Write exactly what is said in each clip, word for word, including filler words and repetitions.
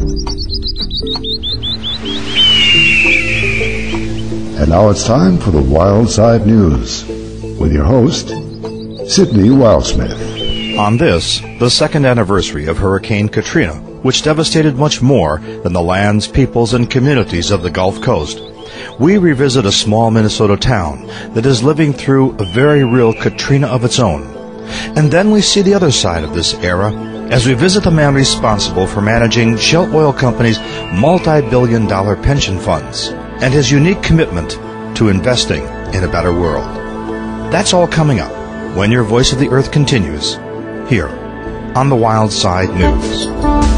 And now it's time for the Wild Side News with your host, Sidney Wildsmith. On this, the second anniversary of Hurricane Katrina, which devastated much more than the lands, peoples, and communities of the Gulf Coast, we revisit a small Minnesota town that is living through a very real Katrina of its own. And then we see the other side of this era as we visit the man responsible for managing Shell Oil Company's multi-billion dollar pension funds and his unique commitment to investing in a better world. That's all coming up when your Voice of the Earth continues here on the Wild Side News.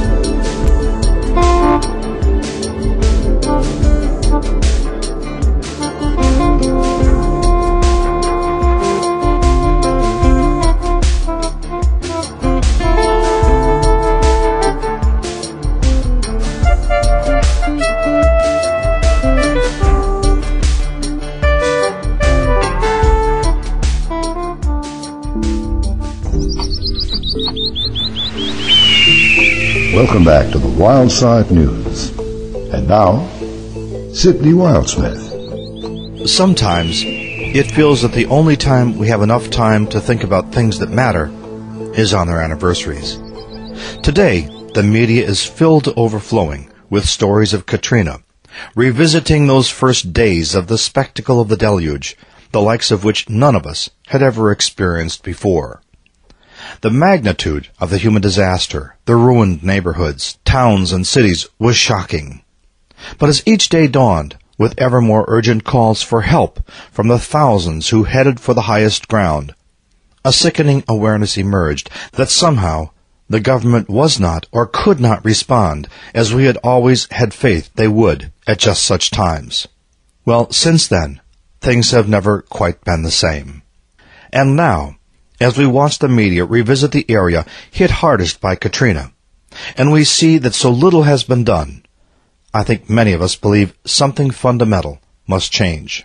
Welcome back to the Wild Side News. And now, Sidney Wildsmith. Sometimes it feels that the only time we have enough time to think about things that matter is on their anniversaries. Today, the media is filled to overflowing with stories of Katrina, revisiting those first days of the spectacle of the deluge, the likes of which none of us had ever experienced before. The magnitude of the human disaster, the ruined neighborhoods, towns, and cities was shocking. But as each day dawned, with ever more urgent calls for help from the thousands who headed for the highest ground, a sickening awareness emerged that somehow the government was not or could not respond as we had always had faith they would at just such times. Well, since then, things have never quite been the same. And now, as we watch the media revisit the area hit hardest by Katrina, and we see that so little has been done, I think many of us believe something fundamental must change.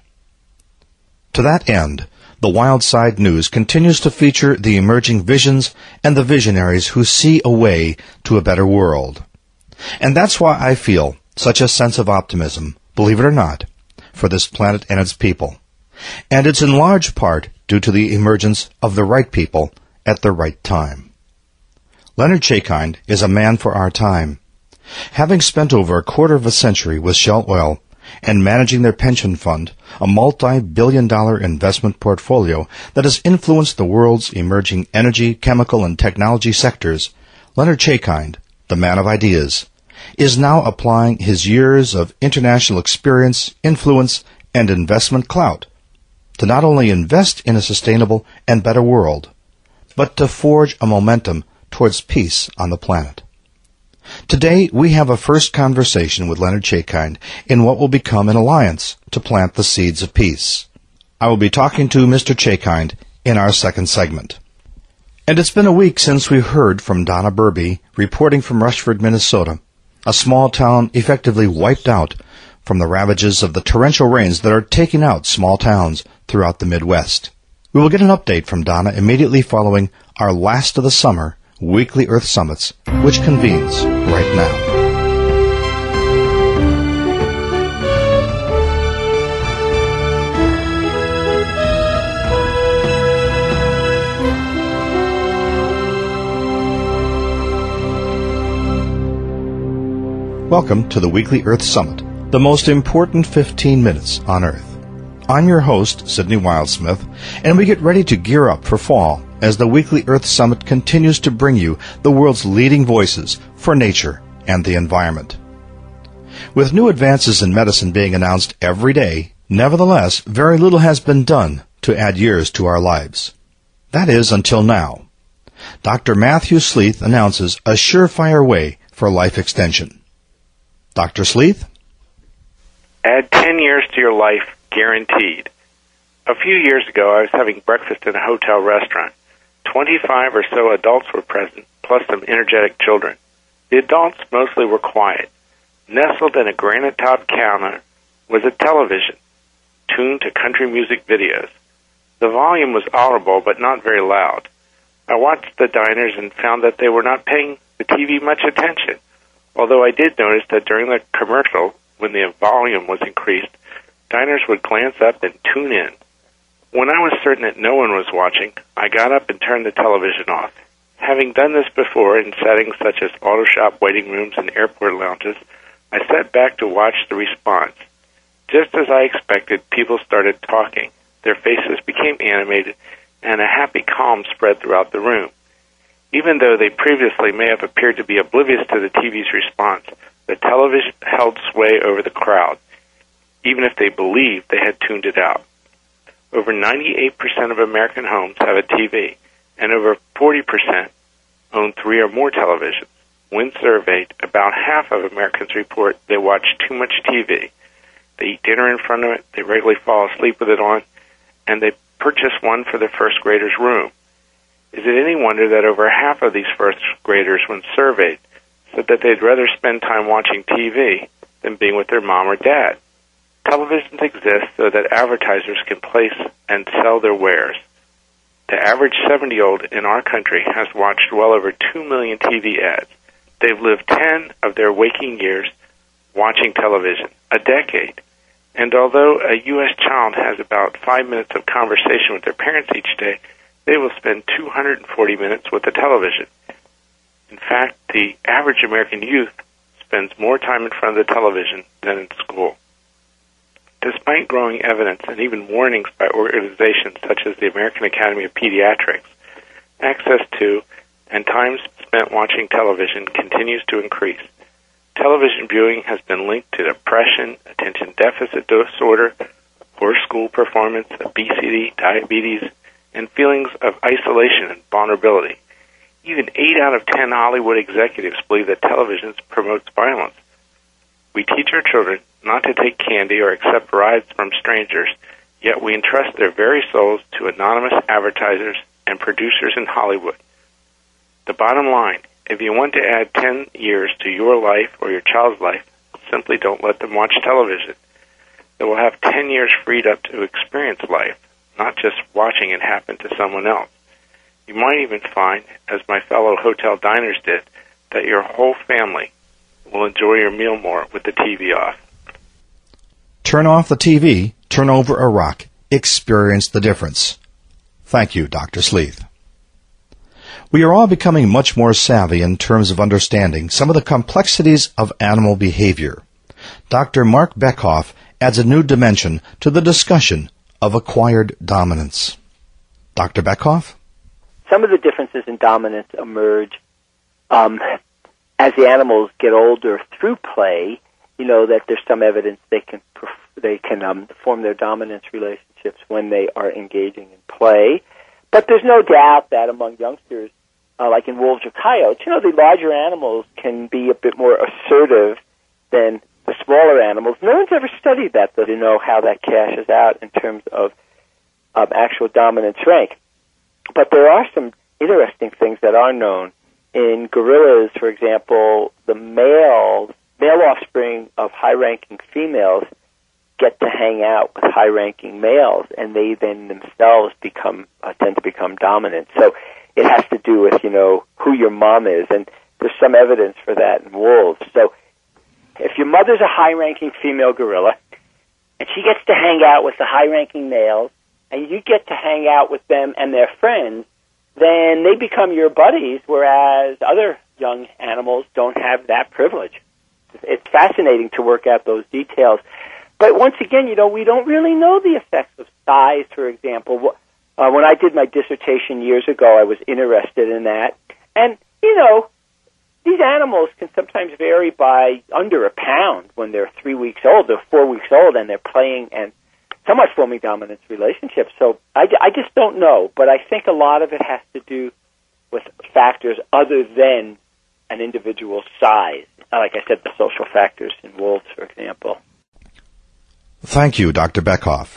To that end, the Wild Side News continues to feature the emerging visions and the visionaries who see a way to a better world. And that's why I feel such a sense of optimism, believe it or not, for this planet and its people. And it's in large part due to the emergence of the right people at the right time. Leonard Chaykind is a man for our time. Having spent over a quarter of a century with Shell Oil and managing their pension fund, a multi-billion dollar investment portfolio that has influenced the world's emerging energy, chemical, and technology sectors, Leonard Chaykind, the man of ideas, is now applying his years of international experience, influence, and investment clout to not only invest in a sustainable and better world, but to forge a momentum towards peace on the planet. Today, we have a first conversation with Leonard Chaykind in what will become an alliance to plant the seeds of peace. I will be talking to Mister Chaykind in our second segment. And it's been a week since we heard from Donna Burby, reporting from Rushford, Minnesota, a small town effectively wiped out from the ravages of the torrential rains that are taking out small towns throughout the Midwest. We will get an update from Donna immediately following our last of the summer Weekly Earth Summits, which convenes right now. Welcome to the Weekly Earth Summit, the most important fifteen minutes on Earth. I'm your host, Sidney Wildsmith, and we get ready to gear up for fall as the Weekly Earth Summit continues to bring you the world's leading voices for nature and the environment. With new advances in medicine being announced every day, nevertheless, very little has been done to add years to our lives. That is, until now. Doctor Matthew Sleeth announces a surefire way for life extension. Doctor Sleeth? Add ten years to your life, guaranteed. A few years ago, I was having breakfast in a hotel restaurant. Twenty-five or so adults were present, plus some energetic children. The adults mostly were quiet. Nestled in a granite-topped counter was a television, tuned to country music videos. The volume was audible, but not very loud. I watched the diners and found that they were not paying the T V much attention. Although I did notice that during the commercial, when the volume was increased, diners would glance up and tune in. When I was certain that no one was watching, I got up and turned the television off. Having done this before in settings such as auto shop waiting rooms and airport lounges, I sat back to watch the response. Just as I expected, people started talking. Their faces became animated, and a happy calm spread throughout the room. Even though they previously may have appeared to be oblivious to the T V's response, the television held sway over the crowd, even if they believed they had tuned it out. Over ninety-eight percent of American homes have a T V, and over forty percent own three or more televisions. When surveyed, about half of Americans report they watch too much T V. They eat dinner in front of it, they regularly fall asleep with it on, and they purchase one for their first grader's room. Is it any wonder that over half of these first graders, when surveyed, said that they'd rather spend time watching T V than being with their mom or dad? Televisions exist so that advertisers can place and sell their wares. The average seventy-year-old in our country has watched well over two million T V ads. They've lived ten of their waking years watching television, a decade. And although a U S child has about five minutes of conversation with their parents each day, they will spend two hundred forty minutes with the television. In fact, the average American youth spends more time in front of the television than in school. Despite growing evidence and even warnings by organizations such as the American Academy of Pediatrics, access to and time spent watching television continues to increase. Television viewing has been linked to depression, attention deficit disorder, poor school performance, obesity, diabetes, and feelings of isolation and vulnerability. Even eight out of ten Hollywood executives believe that television promotes violence. We teach our children not to take candy or accept rides from strangers, yet we entrust their very souls to anonymous advertisers and producers in Hollywood. The bottom line, if you want to add ten years to your life or your child's life, simply don't let them watch television. They will have ten years freed up to experience life, not just watching it happen to someone else. You might even find, as my fellow hotel diners did, that your whole family will enjoy your meal more with the T V off. Turn off the T V, turn over a rock, experience the difference. Thank you, Doctor Sleeth. We are all becoming much more savvy in terms of understanding some of the complexities of animal behavior. Doctor Mark Bekoff adds a new dimension to the discussion of acquired dominance. Doctor Bekoff? Some of the differences in dominance emerge um, as the animals get older through play. You know that there's some evidence they can they can um, form their dominance relationships when they are engaging in play. But there's no doubt that among youngsters, uh, like in wolves or coyotes, you know, the larger animals can be a bit more assertive than the smaller animals. No one's ever studied that, though, to know how that cashes out in terms of um, actual dominance rank. But there are some interesting things that are known. In gorillas, for example, the males, male offspring of high-ranking females get to hang out with high-ranking males, and they then themselves become uh, tend to become dominant. So it has to do with, you know, who your mom is, and there's some evidence for that in wolves. So if your mother's a high-ranking female gorilla, and she gets to hang out with the high-ranking males, and you get to hang out with them and their friends, then they become your buddies, whereas other young animals don't have that privilege. It's fascinating to work out those details. But once again, you know, we don't really know the effects of size, for example. Uh, when I did my dissertation years ago, I was interested in that. And, you know, these animals can sometimes vary by under a pound when they're three weeks old, they're four weeks old, and they're playing and somewhat forming dominance relationships. So I, I just don't know, but I think a lot of it has to do with factors other than an individual's size. Like I said, the social factors in wolves, for example. Thank you, Doctor Bekoff.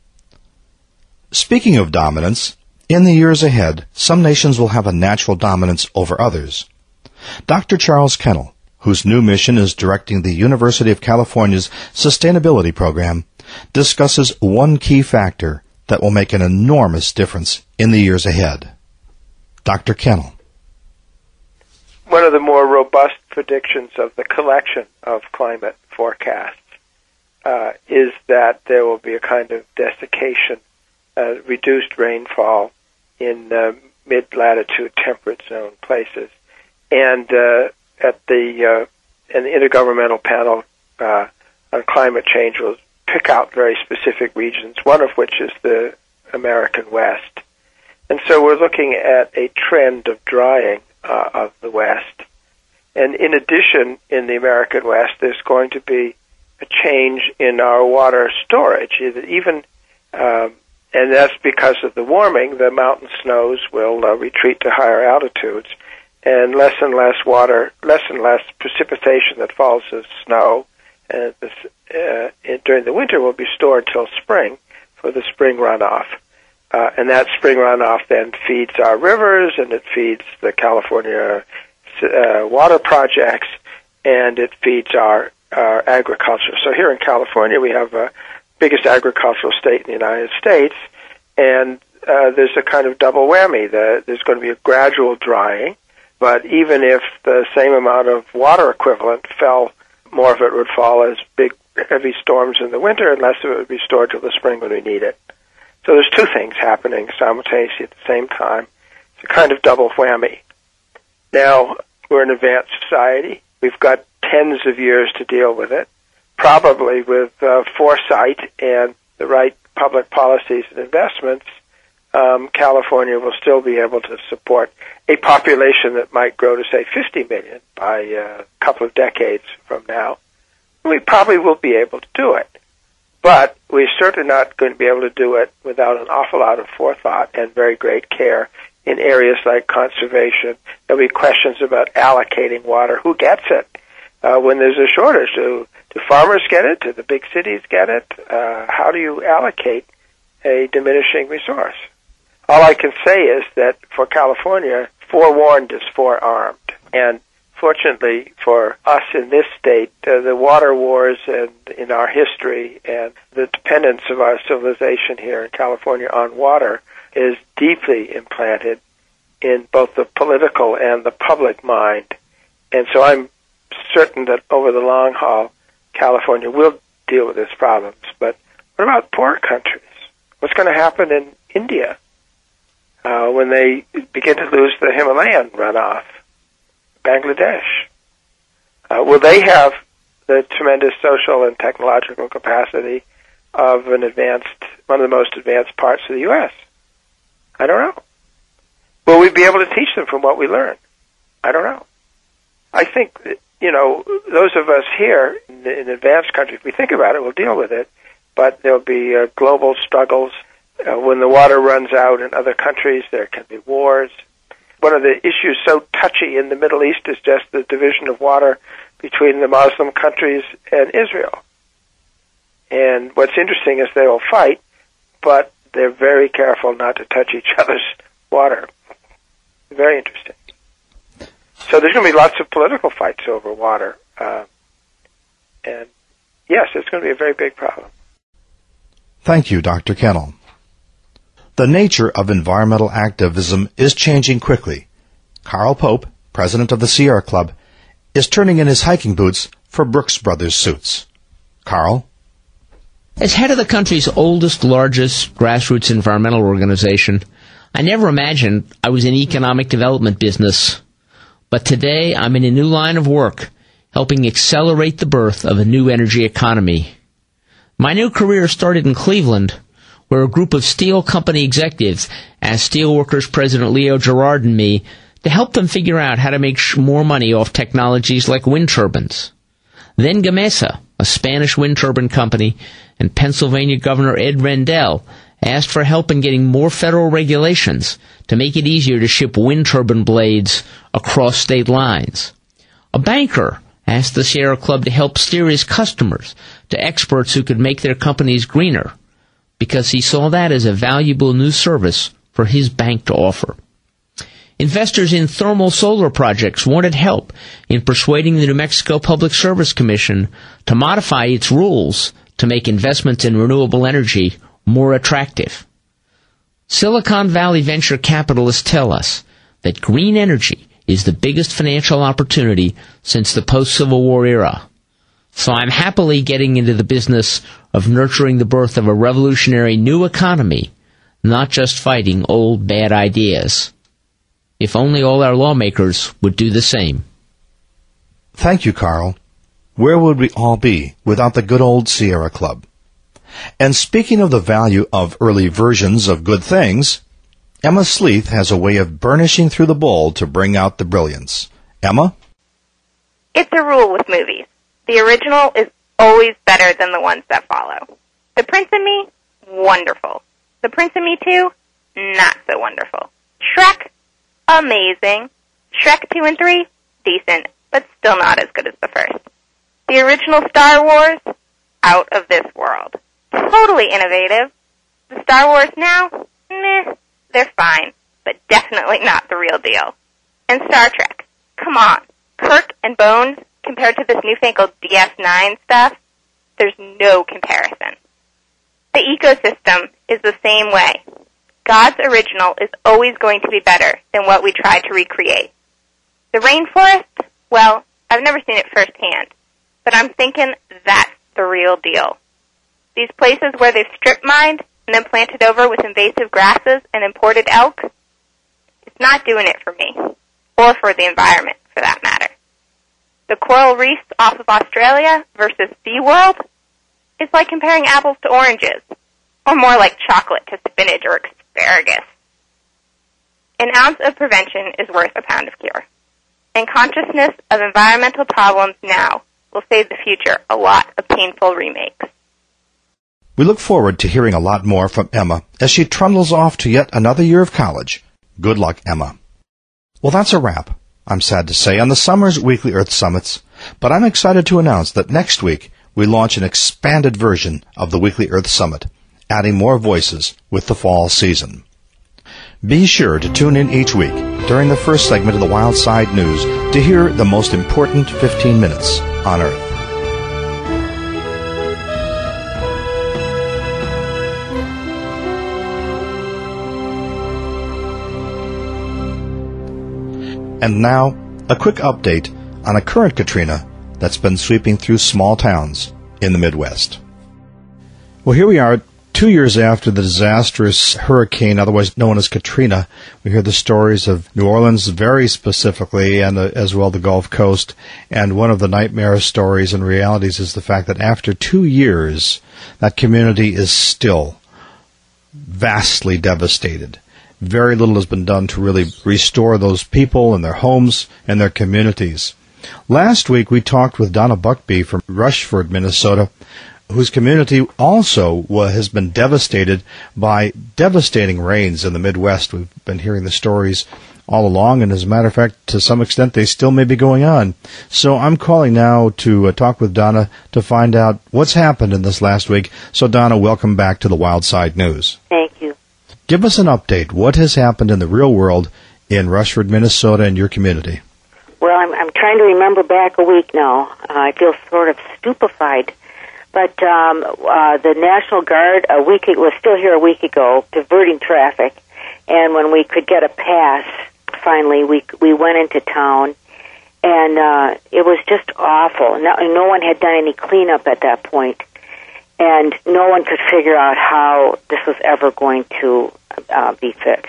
Speaking of dominance, in the years ahead, some nations will have a natural dominance over others. Doctor Charles Kennel, whose new mission is directing the University of California's Sustainability Program, discusses one key factor that will make an enormous difference in the years ahead. Doctor Kennel. One of the more robust predictions of the collection of climate forecasts uh, is that there will be a kind of desiccation, uh, reduced rainfall in uh, mid-latitude temperate zone places. And uh, at the, uh, an intergovernmental panel uh, on climate change will pick out very specific regions, one of which is the American West. And so we're looking at a trend of drying uh, of the West. And in addition, in the American West, there's going to be a change in our water storage. Even, um, and that's because of the warming, the mountain snows will uh, retreat to higher altitudes, and less and less water, less and less precipitation that falls as snow uh, this, uh, during the winter will be stored till spring for the spring runoff. Uh, and that spring runoff then feeds our rivers, and it feeds the California uh, water projects, and it feeds our, our agriculture. So here in California, we have the biggest agricultural state in the United States, and uh, there's a kind of double whammy. The, there's going to be a gradual drying, but even if the same amount of water equivalent fell, more of it would fall as big, heavy storms in the winter, and less of it would be stored till the spring when we need it. So there's two things happening simultaneously at the same time. It's a kind of double whammy. Now, we're an advanced society. We've got tens of years to deal with it, probably with uh, foresight and the right public policies and investments. Um, California will still be able to support a population that might grow to, say, fifty million by uh, a couple of decades from now. We probably will be able to do it. But we're certainly not going to be able to do it without an awful lot of forethought and very great care in areas like conservation. There'll be questions about allocating water. Who gets it? Uh, when there's a shortage, do, do farmers get it? Do the big cities get it? Uh, how do you allocate a diminishing resource? All I can say is that for California, forewarned is forearmed. And fortunately for us in this state, uh, the water wars and in our history and the dependence of our civilization here in California on water is deeply implanted in both the political and the public mind. And so I'm certain that over the long haul, California will deal with its problems. But what about poor countries? What's going to happen in India uh, when they begin to lose the Himalayan runoff? Bangladesh. Uh, will they have the tremendous social and technological capacity of an advanced, one of the most advanced parts of the U S? I don't know. Will we be able to teach them from what we learn? I don't know. I think that, you know, those of us here in, in advanced countries, if we think about it, we'll deal with it, but there'll be uh, global struggles. Uh, when the water runs out in other countries, there can be wars. One of the issues so touchy in the Middle East is just the division of water between the Muslim countries and Israel. And what's interesting is they will fight, but they're very careful not to touch each other's water. Very interesting. So there's going to be lots of political fights over water. Uh, and yes, it's going to be a very big problem. Thank you, Doctor Kennel. The nature of environmental activism is changing quickly. Carl Pope, president of the Sierra Club, is turning in his hiking boots for Brooks Brothers suits. Carl? As head of the country's oldest, largest grassroots environmental organization, I never imagined I was in economic development business. But today I'm in a new line of work, helping accelerate the birth of a new energy economy. My new career started in Cleveland, where a group of steel company executives asked Steelworkers President Leo Gerard and me to help them figure out how to make more money off technologies like wind turbines. Then Gamesa, a Spanish wind turbine company, and Pennsylvania Governor Ed Rendell asked for help in getting more federal regulations to make it easier to ship wind turbine blades across state lines. A banker asked the Sierra Club to help steer his customers to experts who could make their companies greener, because he saw that as a valuable new service for his bank to offer. Investors in thermal solar projects wanted help in persuading the New Mexico Public Service Commission to modify its rules to make investments in renewable energy more attractive. Silicon Valley venture capitalists tell us that green energy is the biggest financial opportunity since the post-Civil War era. So I'm happily getting into the business of nurturing the birth of a revolutionary new economy, not just fighting old bad ideas. If only all our lawmakers would do the same. Thank you, Carl. Where would we all be without the good old Sierra Club? And speaking of the value of early versions of good things, Emma Sleeth has a way of burnishing through the bowl to bring out the brilliance. Emma? It's a rule with movies. The original is always better than the ones that follow. The Prince and Me? Wonderful. The Prince and Me two? Not so wonderful. Shrek? Amazing. Shrek two and three? Decent, but still not as good as the first. The original Star Wars? Out of this world. Totally innovative. The Star Wars now? Meh. They're fine, but definitely not the real deal. And Star Trek? Come on. Kirk and Bones, compared to this newfangled D S nine stuff, there's no comparison. The ecosystem is the same way. God's original is always going to be better than what we try to recreate. The rainforest? Well, I've never seen it firsthand, but I'm thinking that's the real deal. These places where they've strip mined and then planted over with invasive grasses and imported elk, it's not doing it for me, or for the environment, for that matter. The coral reefs off of Australia versus SeaWorld is like comparing apples to oranges, or more like chocolate to spinach or asparagus. An ounce of prevention is worth a pound of cure. And consciousness of environmental problems now will save the future a lot of painful remakes. We look forward to hearing a lot more from Emma as she trundles off to yet another year of college. Good luck, Emma. Well, that's a wrap, I'm sad to say, on the summer's Weekly Earth Summits, but I'm excited to announce that next week we launch an expanded version of the Weekly Earth Summit, adding more voices with the fall season. Be sure to tune in each week during the first segment of the Wild Side News to hear the most important fifteen minutes on Earth. And now, a quick update on a current Katrina that's been sweeping through small towns in the Midwest. Well, here we are, two years after the disastrous hurricane, otherwise known as Katrina. We hear the stories of New Orleans very specifically, and uh, as well the Gulf Coast. And one of the nightmare stories and realities is the fact that after two years, that community is still vastly devastated. Very little has been done to really restore those people and their homes and their communities. Last week we talked with Donna Buckbee from Rushford, Minnesota, whose community also has been devastated by devastating rains in the Midwest. We've been hearing the stories all along, and as a matter of fact, to some extent, they still may be going on. So I'm calling now to uh, talk with Donna to find out what's happened in this last week. So Donna, welcome back to the Wild Side News. Thank you. Give us an update. What has happened in the real world in Rushford, Minnesota, and your community? Well, I'm, I'm trying to remember back a week now. Uh, I feel sort of stupefied. But um, uh, the National Guard a week was still here a week ago, diverting traffic. And when we could get a pass, finally, we we went into town, and uh, it was just awful. No, no one had done any cleanup at that point. And no one could figure out how this was ever going to uh, be fixed.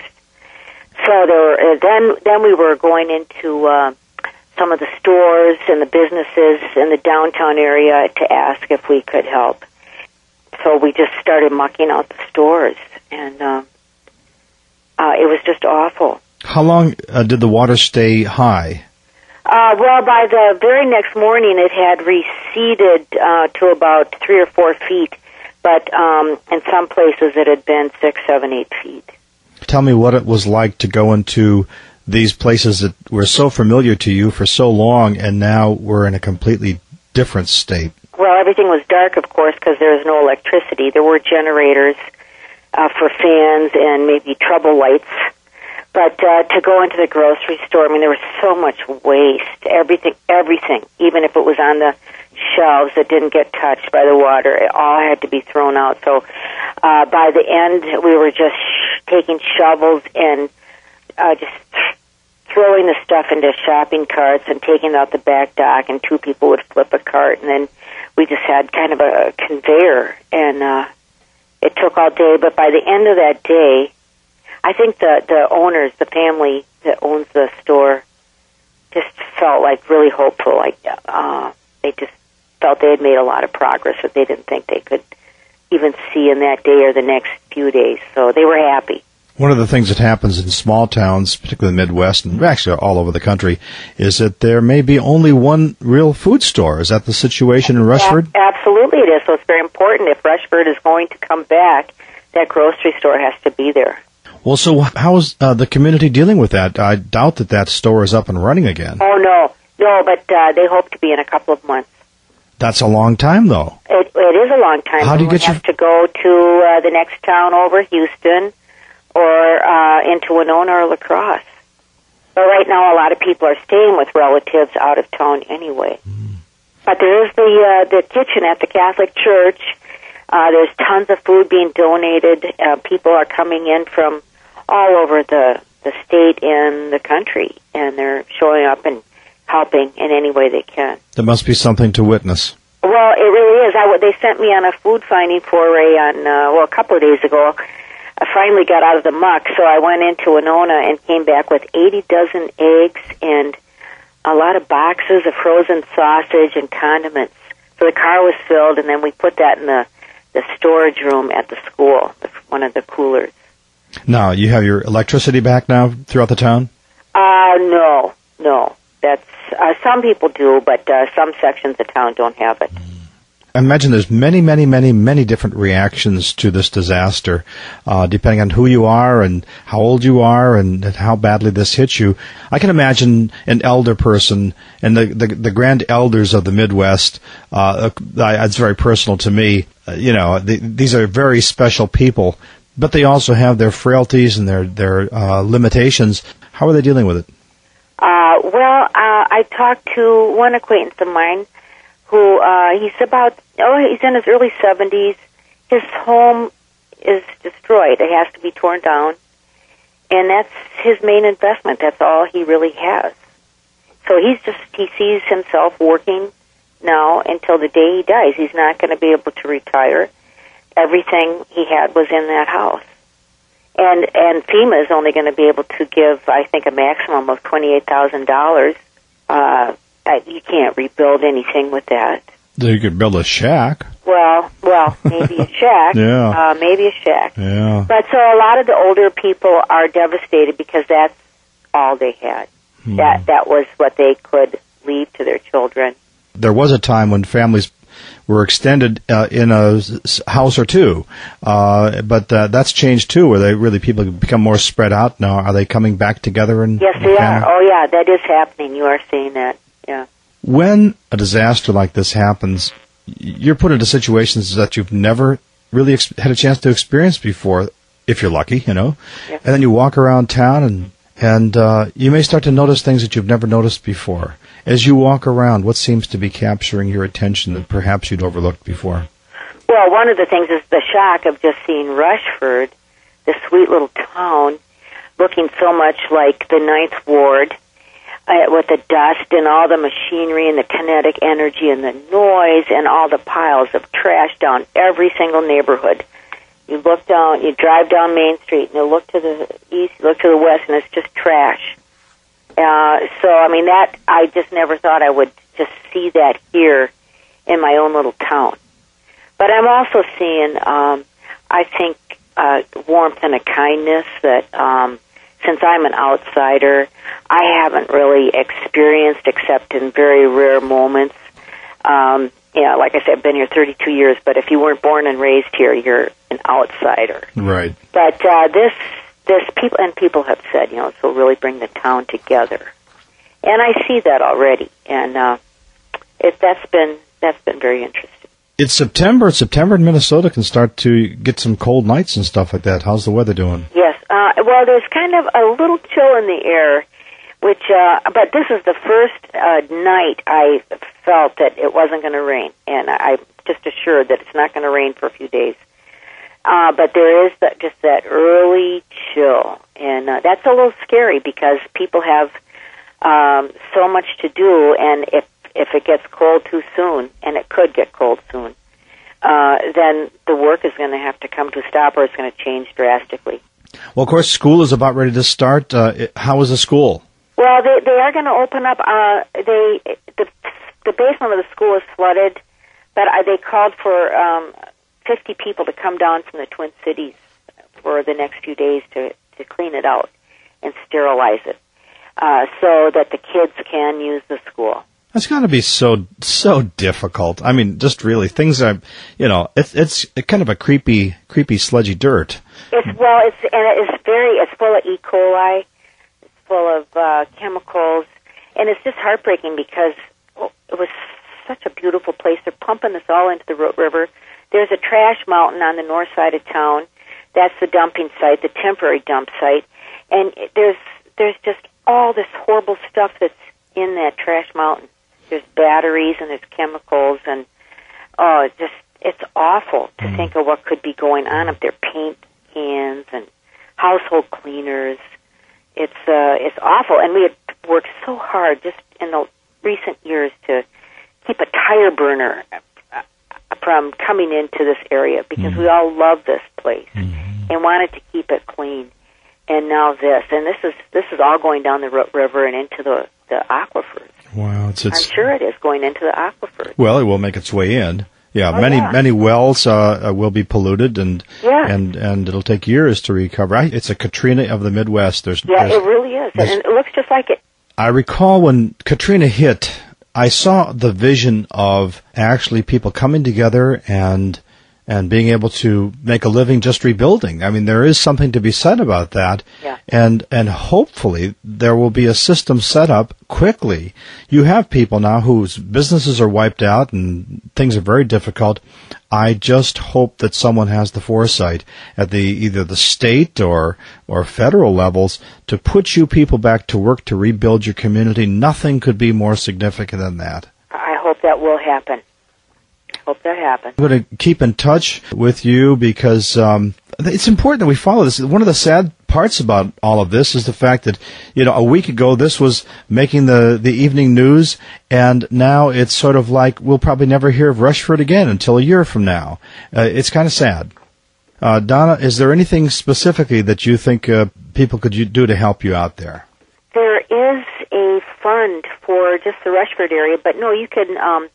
So there were, uh, then, then we were going into uh, some of the stores and the businesses in the downtown area to ask if we could help. So we just started mucking out the stores, and uh, uh, it was just awful. How long uh, did the water stay high? Uh, well, by the very next morning, it had receded uh, to about three or four feet, but um, in some places it had been six, seven, eight feet. Tell me what it was like to go into these places that were so familiar to you for so long, and now we're in a completely different state. Well, everything was dark, of course, because there was no electricity. There were generators uh, for fans and maybe trouble lights. But uh, to go into the grocery store, I mean, there was so much waste. Everything, everything, even if it was on the shelves that didn't get touched by the water, it all had to be thrown out. So uh, by the end, we were just sh- taking shovels and uh, just th- throwing the stuff into shopping carts and taking it out the back dock, and two people would flip a cart, and then we just had kind of a conveyor, and uh, it took all day. But by the end of that day, I think the, the owners, the family that owns the store, just felt like really hopeful. Like uh, they just felt they had made a lot of progress that they didn't think they could even see in that day or the next few days. So they were happy. One of the things that happens in small towns, particularly the Midwest, and actually all over the country, is that there may be only one real food store. Is that the situation in Rushford? A- absolutely it is. So it's very important. If Rushford is going to come back, that grocery store has to be there. Well, so how's uh, the community dealing with that? I doubt that that store is up and running again. Oh, no. No, but uh, they hope to be in a couple of months. That's a long time, though. It, it is a long time. How do you get we your... have to go to uh, the next town over, Houston, or uh, into Winona or La Crosse. But right now, a lot of people are staying with relatives out of town anyway. Mm. But there is the uh, the kitchen at the Catholic Church. Uh, there's tons of food being donated. Uh, people are coming in from all over the, the state and the country, and they're showing up and helping in any way they can. There must be something to witness. Well, it really is. I, they sent me on a food finding foray on, uh, well, a couple of days ago. I finally got out of the muck, so I went into Winona and came back with eighty dozen eggs and a lot of boxes of frozen sausage and condiments. So the car was filled, and then we put that in the, the storage room at the school, the, one of the coolers. Now, you have your electricity back now throughout the town? Uh, no, no. That's uh, some people do, but uh, some sections of town don't have it. I imagine there's many, many, many, many different reactions to this disaster, uh, depending on who you are and how old you are and, and how badly this hits you. I can imagine an elder person and the, the, the grand elders of the Midwest. Uh, I, it's very personal to me. Uh, you know, the, these are very special people, but they also have their frailties and their, their uh, limitations. How are they dealing with it? Uh, well, uh, I talked to one acquaintance of mine who, uh, he's about, oh, he's in his early seventies. His home is destroyed. It has to be torn down. And that's his main investment. That's all he really has. So he's just, he sees himself working now until the day he dies. He's not going to be able to retire. Everything he had was in that house. And and FEMA is only going to be able to give, I think, a maximum of twenty-eight thousand dollars. Uh, you can't rebuild anything with that. You could build a shack. Well, well, maybe a shack. yeah. Uh, maybe a shack. Yeah. But so a lot of the older people are devastated because that's all they had. Hmm. That that was what they could leave to their children. There was a time when families were extended uh, in a house or two, uh, but uh, that's changed too. Where they really people become more spread out now. Are they coming back together? And yes, they are. Oh, yeah, that is happening. You are seeing that. Yeah. When a disaster like this happens, you're put into situations that you've never really ex- had a chance to experience before, if you're lucky, you know. Yeah. And then you walk around town, and and uh, you may start to notice things that you've never noticed before. As you walk around, what seems to be capturing your attention that perhaps you'd overlooked before? Well, one of the things is the shock of just seeing Rushford, this sweet little town, looking so much like the Ninth Ward, uh, with the dust and all the machinery and the kinetic energy and the noise and all the piles of trash down every single neighborhood. You look down, you drive down Main Street, and you look to the east, you look to the west, and it's just trash. Uh, so, I mean, that, I just never thought I would just see that here in my own little town. But I'm also seeing, um, I think, uh, warmth and a kindness that, um, since I'm an outsider, I haven't really experienced except in very rare moments. Um, you know, like I said, I've been here thirty-two years, but if you weren't born and raised here, you're an outsider. Right. But uh, this... This people and people have said, you know, this will really bring the town together, and I see that already, and uh, it, that's been that's been very interesting. It's September. September in Minnesota can start to get some cold nights and stuff like that. How's the weather doing? Yes, uh, well, there's kind of a little chill in the air, which, uh, but this is the first uh, night I felt that it wasn't going to rain, and I'm just assured that it's not going to rain for a few days. Uh, but there is that, just that early chill, and uh, that's a little scary because people have um, so much to do, and if if it gets cold too soon, and it could get cold soon, uh, then the work is going to have to come to a stop, or it's going to change drastically. Well, of course, school is about ready to start. Uh, how is the school? Well, they they are going to open up. Uh, they the the basement of the school is flooded, but uh, they called for um, fifty people to come down from the Twin Cities for the next few days to to clean it out and sterilize it, uh, so that the kids can use the school. That's got to be so so difficult. I mean, just really things are, you know, it's it's kind of a creepy, creepy, sludgy dirt. It's well, it's and it's very it's full of E. coli, it's full of uh, chemicals, and it's just heartbreaking because oh, it was such a beautiful place. They're pumping this all into the Root River. There's a trash mountain on the north side of town. That's the dumping site, the temporary dump site, and there's there's just all this horrible stuff that's in that trash mountain. There's batteries and there's chemicals, and oh, it's just it's awful to mm. think of what could be going on up there. Paint cans and household cleaners. It's uh, it's awful, and we had worked so hard just in the recent years to keep a tire burner from coming into this area because mm. we all love this place mm-hmm. and wanted to keep it clean. And now this, and this is this is all going down the Root River and into the, the aquifers. Wow, it's, it's I'm sure it is going into the aquifers. Well, it will make its way in. Yeah, oh, many yeah. many wells uh, will be polluted, and yeah. and and it'll take years to recover. I, it's a Katrina of the Midwest. There's yeah, there's, it really is, and it looks just like it. I recall when Katrina hit, I saw the vision of actually people coming together and and being able to make a living just rebuilding. I mean, there is something to be said about that. Yeah. And and hopefully there will be a system set up quickly. You have people now whose businesses are wiped out and things are very difficult. I just hope that someone has the foresight at the either the state or or federal levels to put you people back to work to rebuild your community. Nothing could be more significant than that. I hope that will happen. Hope that happens. I'm going to keep in touch with you because um, it's important that we follow this. One of the sad parts about all of this is the fact that, you know, a week ago this was making the, the evening news, and now it's sort of like we'll probably never hear of Rushford again until a year from now. Uh, it's kind of sad. Uh, Donna, is there anything specifically that you think uh, people could do to help you out there? There is a fund for just the Rushford area, but no, you can... Um,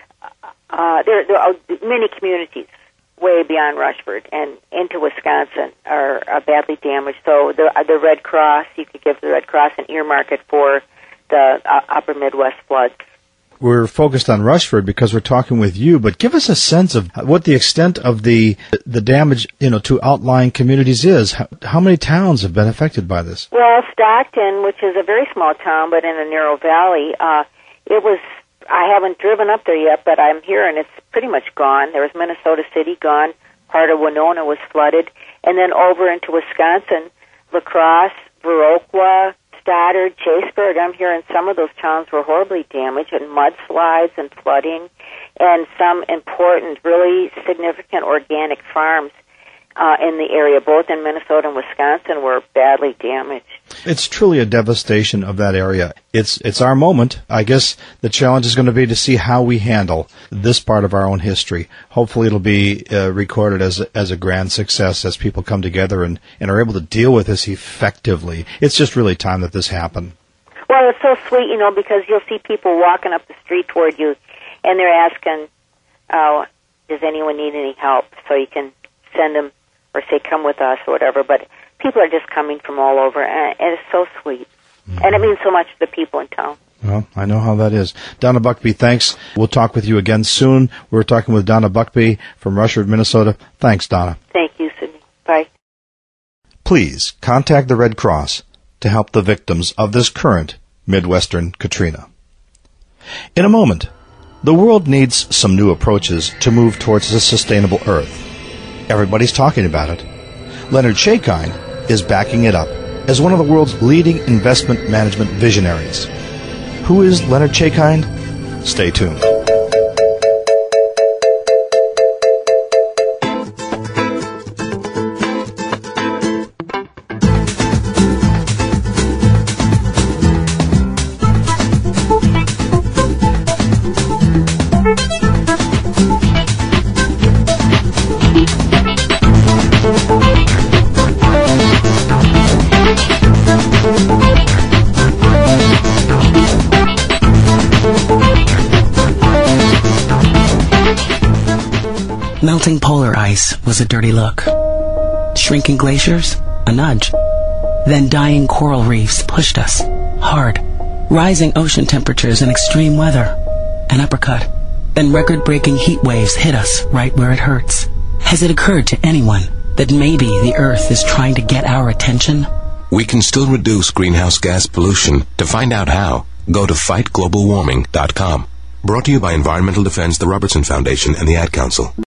Uh, there, there are many communities way beyond Rushford and into Wisconsin are, are badly damaged. So the the Red Cross, you could give the Red Cross an earmark it for the uh, upper Midwest floods. We're focused on Rushford because we're talking with you, but give us a sense of what the extent of the the damage, you know, to outlying communities is. How, how many towns have been affected by this? Well, Stockton, which is a very small town but in a narrow valley, uh, it was. I haven't driven up there yet, but I'm here, and it's pretty much gone. There was Minnesota City gone. Part of Winona was flooded. And then over into Wisconsin, La Crosse, Viroqua, Stoddard, Chaseburg, I'm hearing some of those towns were horribly damaged, and mudslides and flooding, and some important, really significant organic farms uh, in the area, both in Minnesota and Wisconsin, were badly damaged. It's truly a devastation of that area. It's it's our moment. I guess the challenge is going to be to see how we handle this part of our own history. Hopefully it'll be uh, recorded as a, as a grand success as people come together and, and are able to deal with this effectively. It's just really time that this happen. Well, it's so sweet, you know, because you'll see people walking up the street toward you, and they're asking, oh, does anyone need any help? So you can send them or say, come with us or whatever, but people are just coming from all over, and it's so sweet. Mm-hmm. And it means so much to the people in town. Well, I know how that is. Donna Buckby, thanks. We'll talk with you again soon. We're talking with Donna Buckby from Rushford, Minnesota. Thanks, Donna. Thank you, Sydney. Bye. Please contact the Red Cross to help the victims of this current Midwestern Katrina. In a moment, the world needs some new approaches to move towards a sustainable Earth. Everybody's talking about it. Leonard Chaykind is backing it up as one of the world's leading investment management visionaries. Who is Leonard Chaykind? Stay tuned. Melting polar ice was a dirty look. Shrinking glaciers, a nudge. Then dying coral reefs pushed us, hard. Rising ocean temperatures and extreme weather, an uppercut. Then record-breaking heat waves hit us right where it hurts. Has it occurred to anyone that maybe the Earth is trying to get our attention? We can still reduce greenhouse gas pollution. To find out how, go to fight global warming dot com. Brought to you by Environmental Defense, the Robertson Foundation, and the Ad Council.